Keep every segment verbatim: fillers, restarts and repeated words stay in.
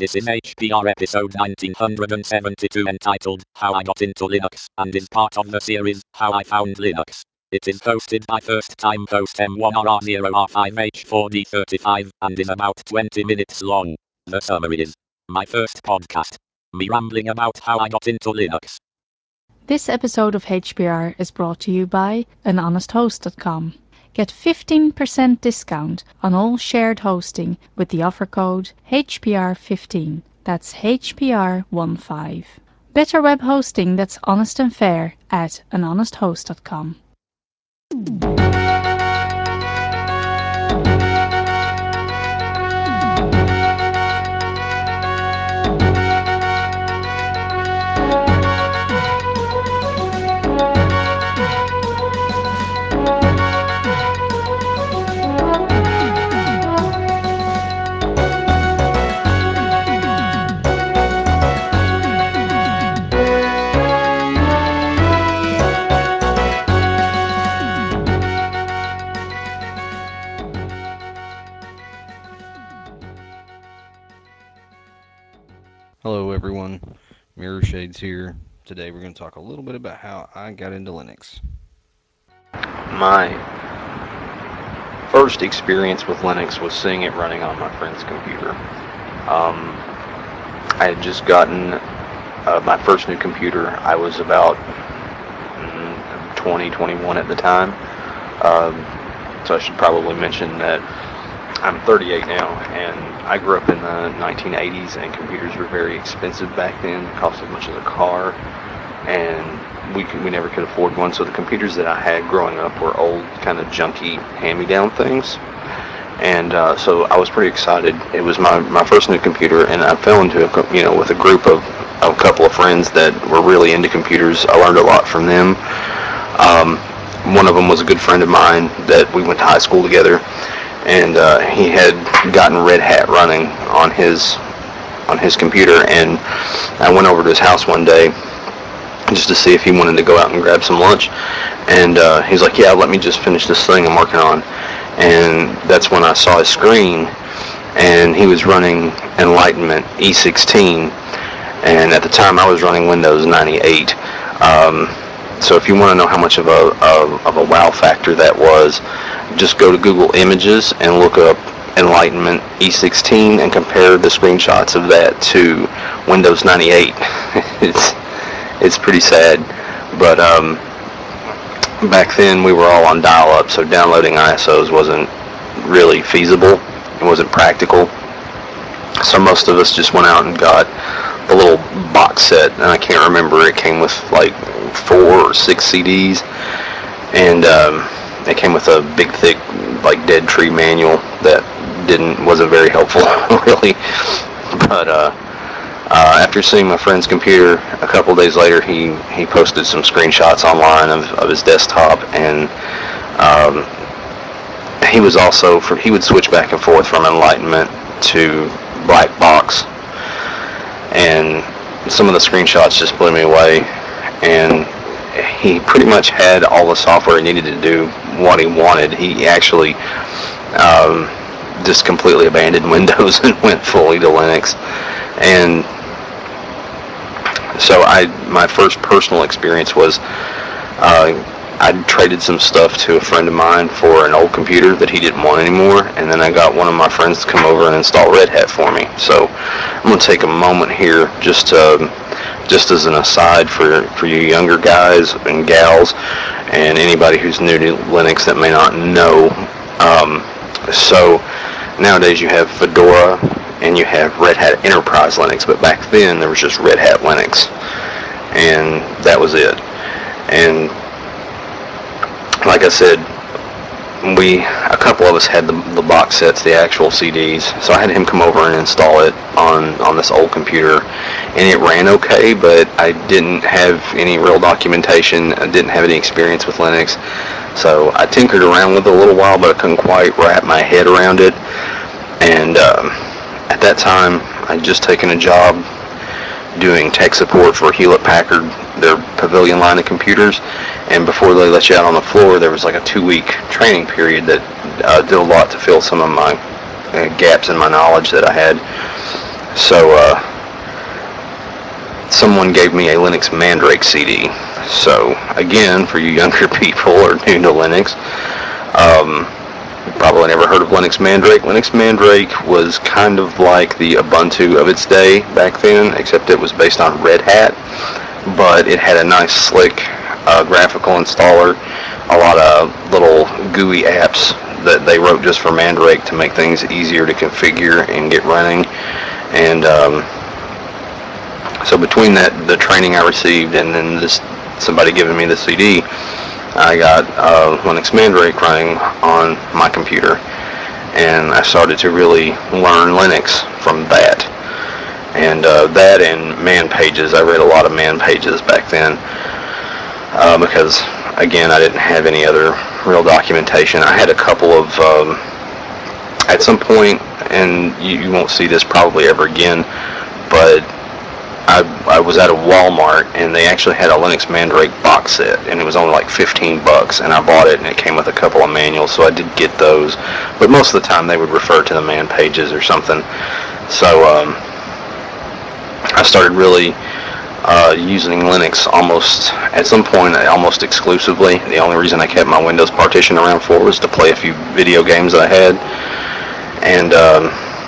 This is H P R episode nineteen seventy-two entitled How I Got Into Linux and is part of the series How I Found Linux. It is hosted by first time host M one R R zero R five H four D thirty-five and is about twenty minutes long. The summary is my first podcast. Me rambling about how I got into Linux. This episode of H P R is brought to you by an honest host dot com. Get fifteen percent discount on all shared hosting with the offer code H P R fifteen. That's H P R fifteen. Better web hosting that's honest and fair at an honest host dot com. Hello everyone, Mirror Shades here. Today we're going to talk a little bit about how I got into Linux. My first experience with Linux was seeing it running on my friend's computer. Um, I had just gotten uh, my first new computer. I was about mm, twenty, twenty-one at the time. Um, so I should probably mention that I'm thirty-eight now, and I grew up in the nineteen eighties, and computers were very expensive back then. It cost as much as a car, and we could, we never could afford one. So the computers that I had growing up were old, kind of junky, hand-me-down things. And uh, so I was pretty excited. It was my, my first new computer, and I fell into a you know with a group of, of a couple of friends that were really into computers. I learned a lot from them. Um, one of them was a good friend of mine that we went to high school together, and uh, he had gotten Red Hat running on his on his computer, and I went over to his house one day just to see if he wanted to go out and grab some lunch, and uh, he's like, yeah, let me just finish this thing I'm working on. And that's when I saw his screen, and he was running Enlightenment E sixteen, and at the time I was running Windows ninety-eight. Um, so if you want to know how much of a, of, of a wow factor that was, just go to Google Images and look up Enlightenment E sixteen and compare the screenshots of that to Windows ninety-eight. it's it's pretty sad, but um, back then we were all on dial-up, so downloading I S Os wasn't really feasible. It wasn't practical. So most of us just went out and got the little box set, and I can't remember, it came with like four or six C Ds, and um, it came with a big thick like dead tree manual that didn't wasn't very helpful really. But uh, uh, after seeing my friend's computer a couple days later, he he posted some screenshots online of, of his desktop, and um, he was also for he would switch back and forth from Enlightenment to Black Box, and some of the screenshots just blew me away. And he pretty much had all the software he needed to do what he wanted. He actually um, just completely abandoned Windows and went fully to Linux. And so I, my first personal experience was uh, I traded some stuff to a friend of mine for an old computer that he didn't want anymore, and then I got one of my friends to come over and install Red Hat for me. So I'm going to take a moment here just to, just as an aside for, for you younger guys and gals and anybody who's new to Linux that may not know. Um, so nowadays you have Fedora and you have Red Hat Enterprise Linux, but back then there was just Red Hat Linux, and that was it. And like I said, we a couple of us had the, the box sets, the actual C Ds, so I had him come over and install it on on this old computer, and it ran okay, but I didn't have any real documentation. I didn't have any experience with Linux, so I tinkered around with it a little while, but I couldn't quite wrap my head around it. And um, at that time, I'd just taken a job doing tech support for Hewlett Packard, their Pavilion line of computers, and before they let you out on the floor, there was like a two-week training period that uh, did a lot to fill some of my uh, gaps in my knowledge that I had. So uh, someone gave me a Linux Mandrake C D. So again, for you younger people or new to Linux, um, probably never heard of Linux Mandrake. Linux Mandrake was kind of like the Ubuntu of its day back then, except it was based on Red Hat, but it had a nice slick uh, graphical installer, a lot of little G U I apps that they wrote just for Mandrake to make things easier to configure and get running. And um, so between that, the training I received, and then this somebody giving me the C D, I got uh, Linux Mandrake running on my computer, and I started to really learn Linux from that. And uh, that and man pages. I read a lot of man pages back then uh, because, again, I didn't have any other real documentation. I had a couple of, um, at some point, and you, you won't see this probably ever again, but I, I was at a Walmart, and they actually had a Linux Mandrake box set, and it was only like fifteen bucks, and I bought it, and it came with a couple of manuals, so I did get those, but most of the time they would refer to the man pages or something. So um, I started really uh, using Linux almost, at some point, almost exclusively. The only reason I kept my Windows partition around for was to play a few video games I had, and um,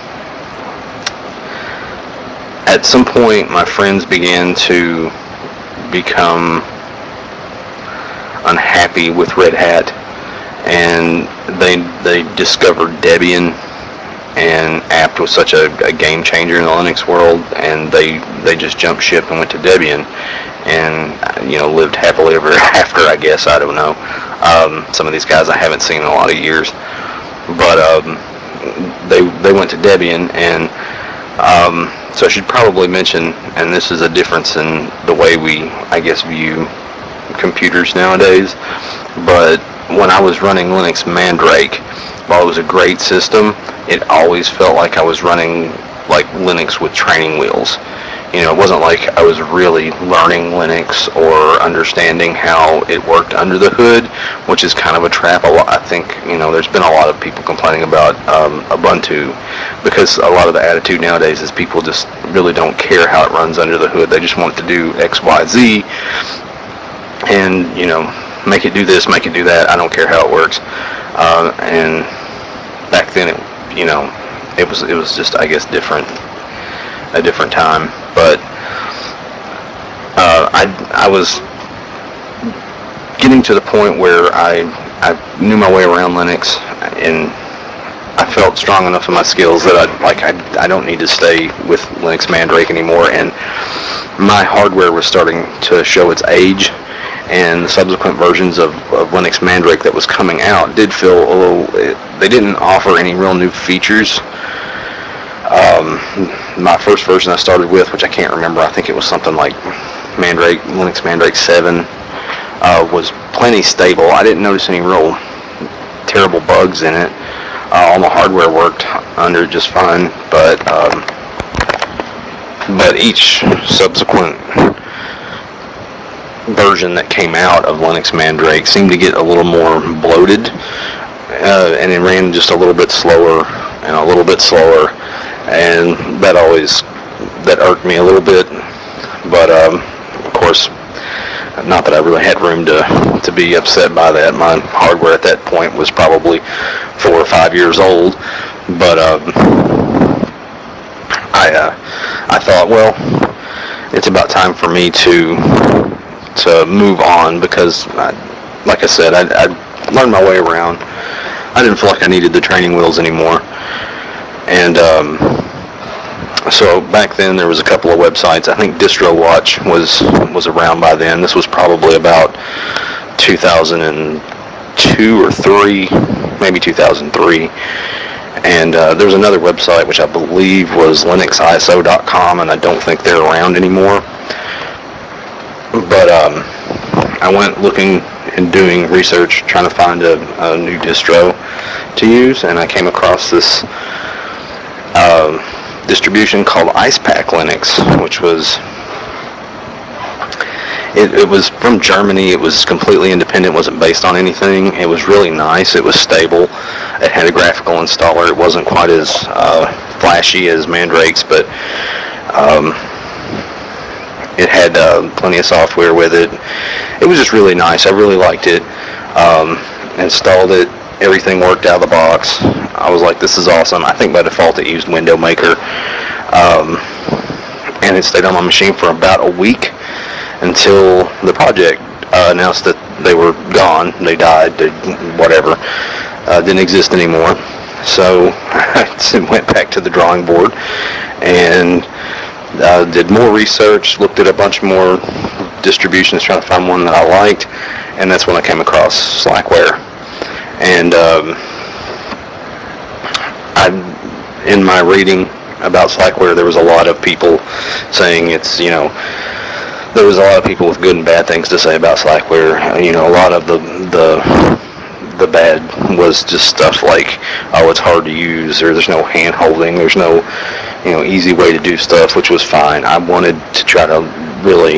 at some point my friends began to become unhappy with Red Hat, and they they discovered Debian, and apt was such a, a game changer in the Linux world, and they they just jumped ship and went to Debian, and you know lived happily ever after, I guess. I don't know. Um, some of these guys I haven't seen in a lot of years, but um, they they went to Debian, and um, so I should probably mention, and this is a difference in the way we, I guess, view computers nowadays, but when I was running Linux Mandrake, while it was a great system, it always felt like I was running like Linux with training wheels. You know, it wasn't like I was really learning Linux or understanding how it worked under the hood, which is kind of a trap. A lot, I think, you know, there's been a lot of people complaining about um, Ubuntu, because a lot of the attitude nowadays is people just really don't care how it runs under the hood. They just want it to do X, Y, Z, and, you know, make it do this, make it do that. I don't care how it works. Uh, and back then, it, you know, it was it was just, I guess, different, a different time. But uh, I I was getting to the point where I I knew my way around Linux, and I felt strong enough in my skills that I like I I don't need to stay with Linux Mandrake anymore. And my hardware was starting to show its age, and the subsequent versions of, of Linux Mandrake that was coming out did feel a little, they didn't offer any real new features. Um, my first version I started with, which I can't remember, I think it was something like Mandrake, Linux Mandrake seven, uh, was plenty stable. I didn't notice any real terrible bugs in it. Uh, all my hardware worked under it just fine, but um, but each subsequent version that came out of Linux Mandrake seemed to get a little more bloated, uh, and it ran just a little bit slower and a little bit slower, and that always that irked me a little bit. But um, of course, not that I really had room to to be upset by that. My hardware at that point was probably four or five years old, but um, I uh, I thought, well, it's about time for me to to move on, because, I, like I said, I, I learned my way around. I didn't feel like I needed the training wheels anymore, and um, so back then there was a couple of websites. I think DistroWatch was was around by then. This was probably about two thousand two or three, maybe two thousand three. And uh, there was another website which I believe was Linux I S O dot com, and I don't think they're around anymore. But um, I went looking and doing research, trying to find a, a new distro to use, and I came across this um, distribution called IcePack Linux, which was It, it was from Germany. It was completely independent, wasn't based on anything. It was really nice. It was stable. It had a graphical installer. It wasn't quite as uh, flashy as Mandrakes, but um, it had uh, plenty of software with it. It was just really nice. I really liked it. Um, installed it. Everything worked out of the box. I was like, this is awesome. I think by default it used Window Maker. Um, and it stayed on my machine for about a week until the project uh, announced that they were gone. They died. They, whatever. Uh, didn't exist anymore. So I went back to the drawing board and uh, did more research, looked at a bunch more distributions, trying to find one that I liked, and that's when I came across Slackware. And um, I, in my reading about Slackware, there was a lot of people saying it's, you know, there was a lot of people with good and bad things to say about Slackware. You know, a lot of the the the bad was just stuff like, oh, it's hard to use, or there's no hand holding, there's no, you know, easy way to do stuff, which was fine. I wanted to try to really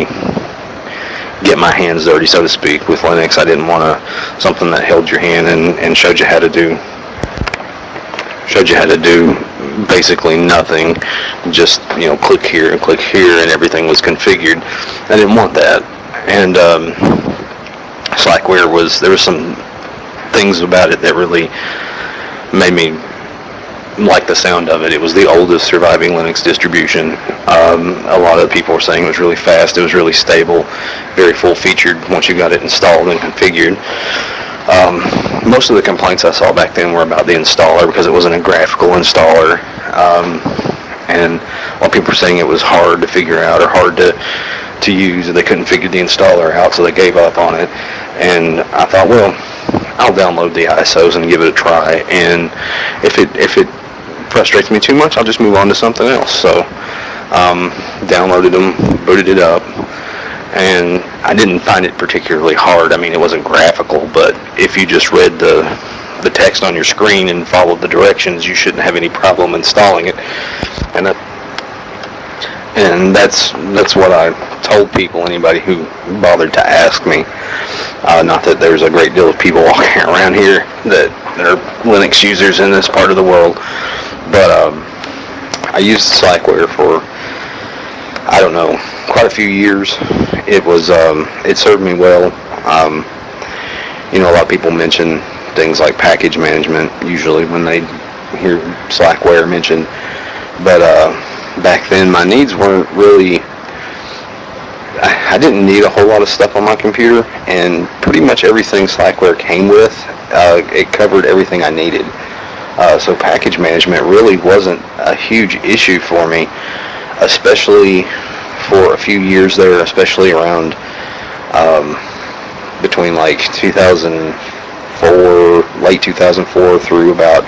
get my hands dirty, so to speak, with Linux. I didn't want to something that held your hand and, and showed you how to do showed you how to do basically nothing, just, you know, click here and click here and everything was configured. I didn't want that. And um, Slackware was, there was some things about it that really made me like the sound of it. It was the oldest surviving Linux distribution. Um, a lot of people were saying it was really fast, it was really stable, very full-featured once you got it installed and configured. Um, most of the complaints I saw back then were about the installer because it wasn't a graphical installer. Um, and a lot of people were saying it was hard to figure out or hard to, to use, and they couldn't figure the installer out, so they gave up on it. And I thought, well, I'll download the I S Os and give it a try, and if it if it frustrates me too much, I'll just move on to something else. So um, downloaded them, booted it up, and I didn't find it particularly hard. I mean, it wasn't graphical, but if you just read the the text on your screen and followed the directions, you shouldn't have any problem installing it. And that, and that's that's what I told people, anybody who bothered to ask me. Uh, not that there's a great deal of people walking around here that are Linux users in this part of the world, but um, I used Slackware for, I don't know, quite a few years. It was um, it served me well. Um, you know, a lot of people mention things like package management usually when they hear Slackware mentioned, but uh, back then my needs weren't really, I didn't need a whole lot of stuff on my computer, and pretty much everything Slackware came with, uh, it covered everything I needed. Uh, so package management really wasn't a huge issue for me, especially for a few years there, especially around um, between like two thousand four, late two thousand four through about,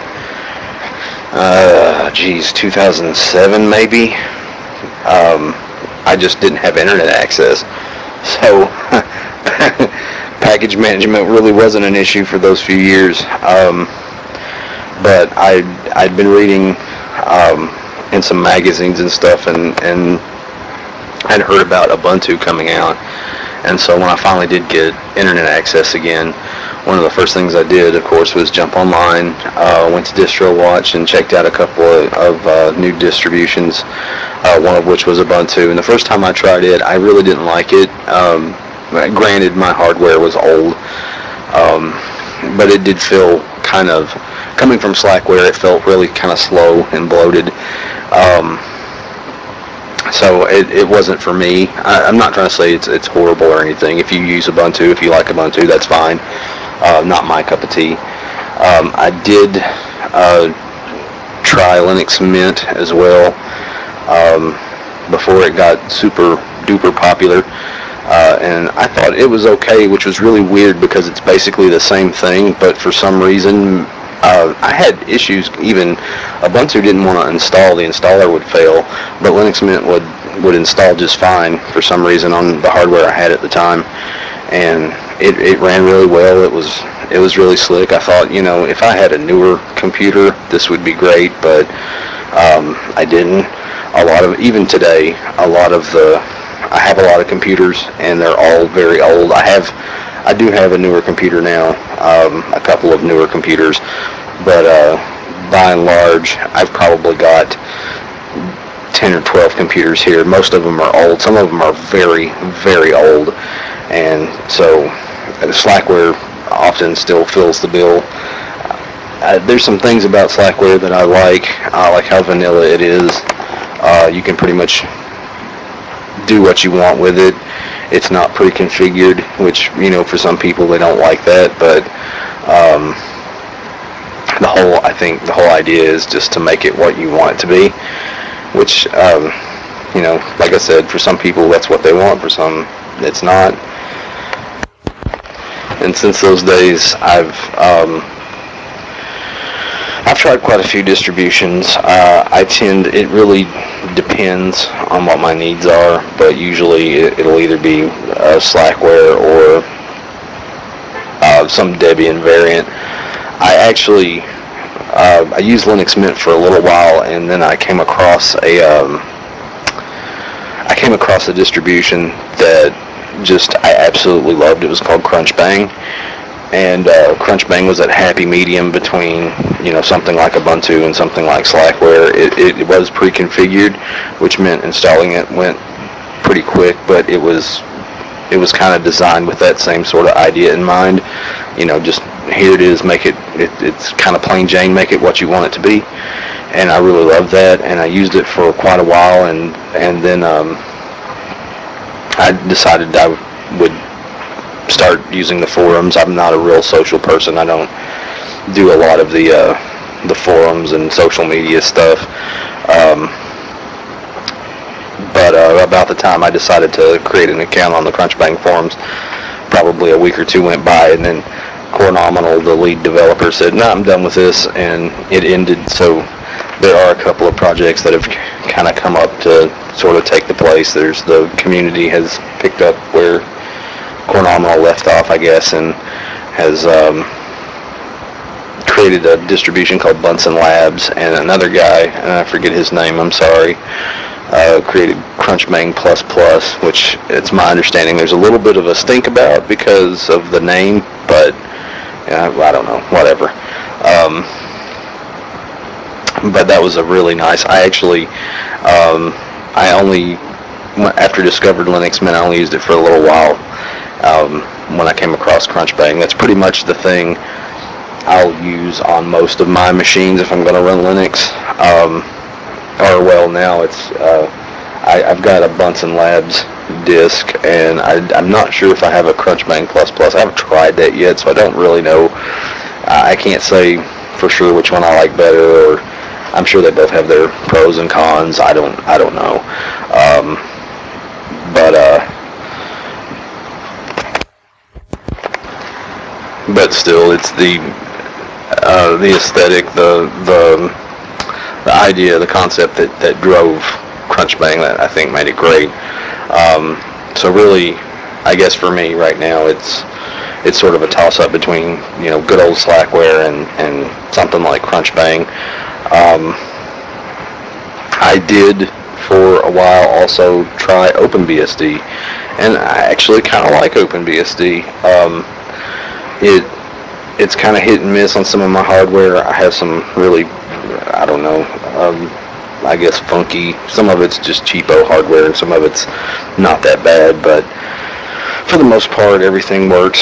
uh, geez, two thousand seven maybe. Um, I just didn't have internet access. So package management really wasn't an issue for those few years. Um, but I, I'd been reading um, in some magazines and stuff, and, and I'd heard about Ubuntu coming out. And so when I finally did get internet access again, one of the first things I did, of course, was jump online, uh, went to DistroWatch and checked out a couple of, of uh, new distributions, uh, one of which was Ubuntu. And the first time I tried it, I really didn't like it. Um, granted, my hardware was old, um, but it did feel kind of, coming from Slackware, it felt really kind of slow and bloated. Um, So it, it wasn't for me. I, I'm not trying to say it's it's horrible or anything. If you use Ubuntu, if you like Ubuntu, that's fine. Uh, not my cup of tea. Um, I did uh, try Linux Mint as well um, before it got super duper popular. Uh, and I thought it was okay, which was really weird because it's basically the same thing, but for some reason uh, I had issues. Even Ubuntu didn't want to install, the installer would fail, but Linux Mint would, would install just fine for some reason on the hardware I had at the time, and it, it ran really well. It was it was really slick. I thought, you know, if I had a newer computer, this would be great, but um, I didn't. A lot of, even today, a lot of the I have a lot of computers, and they're all very old. I have, I do have a newer computer now, um, a couple of newer computers, but uh, by and large, I've probably got ten or twelve computers here. Most of them are old. Some of them are very, very old. And so the Slackware often still fills the bill. Uh, there's some things about Slackware that I like. I like how vanilla it is. Uh, you can pretty much do what you want with it. It's not pre-configured, which, you know, for some people they don't like that, but um, the whole, I think the whole idea is just to make it what you want it to be, which, um, you know, like I said, for some people that's what they want, for some it's not. And since those days, I've um, I've tried quite a few distributions. Uh, I tend, it really depends on what my needs are, but usually it, it'll either be uh, Slackware or uh, some Debian variant. I actually, uh, I used Linux Mint for a little while, and then I came across a, um, I came across a distribution that just, I absolutely loved. It was called Crunchbang. And uh, Crunchbang was that happy medium between, you know, something like Ubuntu and something like Slackware. It, it, it was pre-configured, which meant installing it went pretty quick, but it was it was kind of designed with that same sort of idea in mind. You know, just here it is, make it, it it's kind of plain Jane, make it what you want it to be. And I really loved that, and I used it for quite a while, and and then um, I decided I would start using the forums. I'm not a real social person. I don't do a lot of the uh, the forums and social media stuff. Um, but uh, about the time I decided to create an account on the Crunchbang forums, probably a week or two went by, and then Cornominal, the lead developer, said, "No, nah, I'm done with this," and it ended. So there are a couple of projects that have kind of come up to sort of take the place. There's the community has picked up where Cornominal left off, I guess, and has um, created a distribution called Bunsen Labs, and another guy, and I forget his name, I'm sorry, uh, created Crunchbang Plus Plus, which it's my understanding there's a little bit of a stink about because of the name, but yeah, I don't know, whatever. Um, but that was a really nice, I actually, um, I only, after discovered Linux Mint, I only used it for a little while. Um, when I came across Crunchbang, that's pretty much the thing I'll use on most of my machines if I'm going to run Linux. Um, or well, now it's uh, I, I've got a Bunsen Labs disk, and I, I'm not sure if I have a Crunchbang Plus Plus. I haven't tried that yet, so I don't really know. I can't say for sure which one I like better, or I'm sure they both have their pros and cons. I don't I don't know. Um, but uh, but still, it's the uh, the aesthetic, the the the idea, the concept that, that drove Crunchbang that I think made it great. Um, so really, I guess for me right now, it's it's sort of a toss-up between, you know, good old Slackware and, and something like Crunchbang. Um, I did for a while also try OpenBSD, and I actually kind of like OpenBSD. Um, it it's kind of hit and miss on some of my hardware. I have some really, I don't know, um, I guess funky. Some of it's just cheapo hardware, and some of it's not that bad. But for the most part, everything works.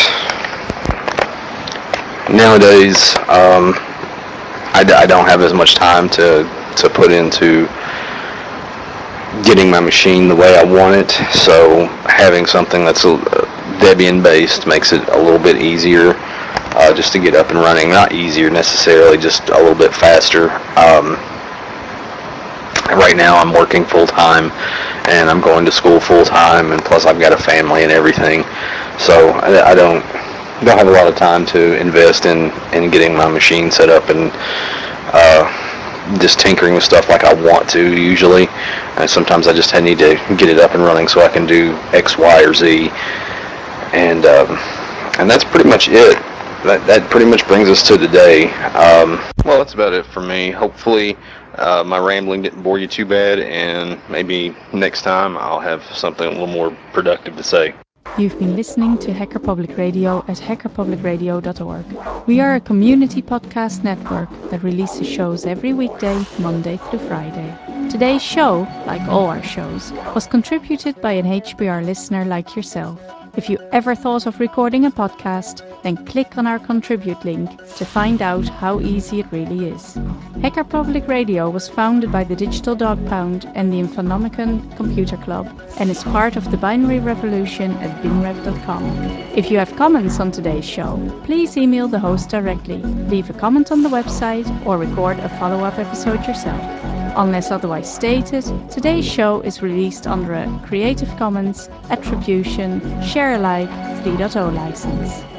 Nowadays, um, I, I don't have as much time to to put into getting my machine the way I want it. So having something that's a, Debian based makes it a little bit easier uh, just to get up and running. Not easier necessarily, just a little bit faster. Um, right now I'm working full time, and I'm going to school full time, and plus I've got a family and everything. So I, I don't don't have a lot of time to invest in in getting my machine set up and uh, just tinkering with stuff like I want to usually. And sometimes I just need to get it up and running so I can do X, Y, or Z. And um, and that's pretty much it. That, that pretty much brings us to today. Um, well, that's about it for me. Hopefully, uh, my rambling didn't bore you too bad, and maybe next time I'll have something a little more productive to say. You've been listening to Hacker Public Radio at hacker public radio dot org. We are a community podcast network that releases shows every weekday, Monday through Friday. Today's show, like all our shows, was contributed by an H P R listener like yourself. If you ever thought of recording a podcast, then click on our contribute link to find out how easy it really is. Hacker Public Radio was founded by the Digital Dog Pound and the Infonomicon Computer Club and is part of the binary revolution at binrev dot com. If you have comments on today's show, please email the host directly, leave a comment on the website, or record a follow-up episode yourself. Unless otherwise stated, today's show is released under a Creative Commons Attribution Share Alike three point oh license.